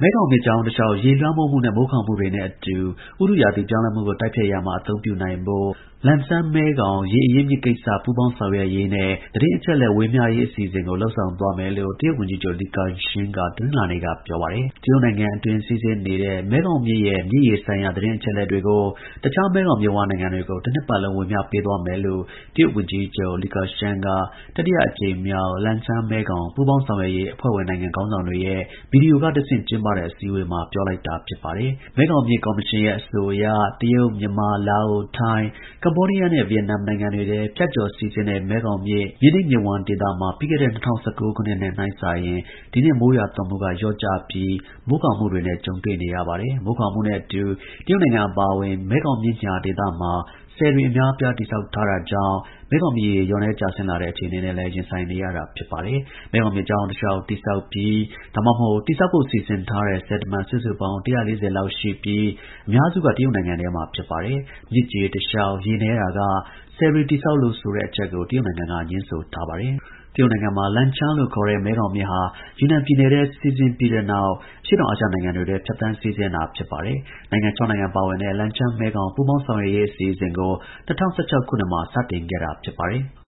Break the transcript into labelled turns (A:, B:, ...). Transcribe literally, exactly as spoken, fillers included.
A: မဲခေါင်မြစ်ကြောင်းတစ်လျှောက် ရေလွှမ်းမိုးမှုနဲ့ မိုးခေါင်မှုတွေနဲ့အတူ ဥတုရာသီပြောင်းလဲမှုကို တိုက်ဖျက်ရာမှာ အသုံးပြုနိုင်ဖို့ Lancang မဲခေါင် ရေအရင်းအမြစ်ကိစ္စ ပူးပေါင်းဆောင်ရွက်ရေးနဲ့ သတင်းအချက်အလက် ဝေမျှရေး အစီအစဉ်ကို လုပ်ဆောင်သွားမယ်လို့ တရုတ်ဝန်ကြီးချုပ် Li Keqiang က တနင်္လာနေ့က ပြောပါတယ်။ တရုတ်နိုင်ငံအတွင်း စီးဆင်းနေတဲ့ မဲခေါင်မြစ်ရဲ့ မြစ်ရေဆိုင်ရာ သတင်းအချက်အလက်တွေကို တခြား မဲခေါင်မြစ်ဝှမ်းနိုင်ငံတွေကို တစ်နှစ်ပတ်လုံး ဝေမျှပေးသွားမယ်လို့ တရုတ်ဝန်ကြီးချုပ် Li Keqiang က တတိယအကြိမ်မြောက် Lancang မဲခေါင် ပူးပေါင်းဆောင်ရွက်ရေး အဖွဲ့ဝင်နိုင်ငံ ခေါင်းဆောင်တွေရဲ့ ဗီဒီယိုကတဆင့် ကျင်းပတဲ့ အစည်းအဝေးမှာ ပြောလိုက်တာ ဖြစ်ပါတယ်။ မဲခေါင်မြစ် ကော်မရှင်ရဲ့ အဆိုအရ တရုတ်၊ မြန်မာ၊ လာအို၊ ထိုင်း၊ ကမ္ဘောဒီးယားနဲ့ ဗီယက်နမ်နိုင်ငံတွေထဲ ဖြတ်ကျော်စီးဆင်းတဲ့ မဲခေါင်မြစ် မြစ်နိမ့်မြစ်ဝှမ်းဒေသမှာ ပြီးခဲ့တဲ့ ၂၀၁၉ ခုနှစ်နဲ့ နှိုင်းစာရင် ဒီနှစ် မိုးရွာသွန်းမှုက လျော့ကျပြီး မိုးခေါင်မှုတွေနဲ့ ကြုံတွေ့နေရပါတယ်။ မိုးခေါင်မှုနဲ့အတူ တရုတ်နိုင်ငံအပါအဝင် မဲခေါင်မြစ်ညှာဒေသမှာ ဆည်တွေ အများအပြား တည်ဆောက်ထားတာကြောင့် မဲခေါင်မြစ်ရေ လျော့နည်းကျဆင်းလာတဲ့ အခြေအနေနဲ့လည်း ရင်ဆိုင်နေရတာ ဖြစ်ပါတယ်။ မဲခေါင်မြစ်ကြောင်းတစ်လျှောက် တည်ဆောက်ပြီး ဒါမှမဟုတ် တည်ဆောက်ဖို့ စီစဉ်ထားတဲ့ ဆည်တမံ စုစုပေါင်း ၁၄၀ လောက်ရှိပြီး အများစုက တရုတ်နိုင်ငံထဲမှာ ဖြစ်ပါတယ်။ မြစ်ကြေတစ်လျှောက် ရေနည်းတာက ဆည်တွေ တည်ဆောက်လို့ဆိုတဲ့အချက်ကို တရုတ်နိုင်ငံက ငြင်းဆိုထားပါတယ်။ တရုတ်နိုင်ငံမှာ Lancang လို့ခေါ်တဲ့ မဲခေါင်မြစ်ဟာ ယူနန်ပြည်နယ်ထဲ စီးဆင်းပြီးတဲ့နောက် အရှေ့တောင်အာရှနိုင်ငံတွေထဲ ဖြတ်သန်းစီးဆင်းတာ ဖြစ်ပါတယ်။ နိုင်ငံ ၆ နိုင်ငံပါဝင်တဲ့ Lancang မဲခေါင် ပူးပေါင်းဆောင်ရွက်ရေး အစီအစဉ်ကို ၂၀၁၆ ခုနှစ်မှာ စတင်ခဲ့တာ ဖြစ်ပါတယ်။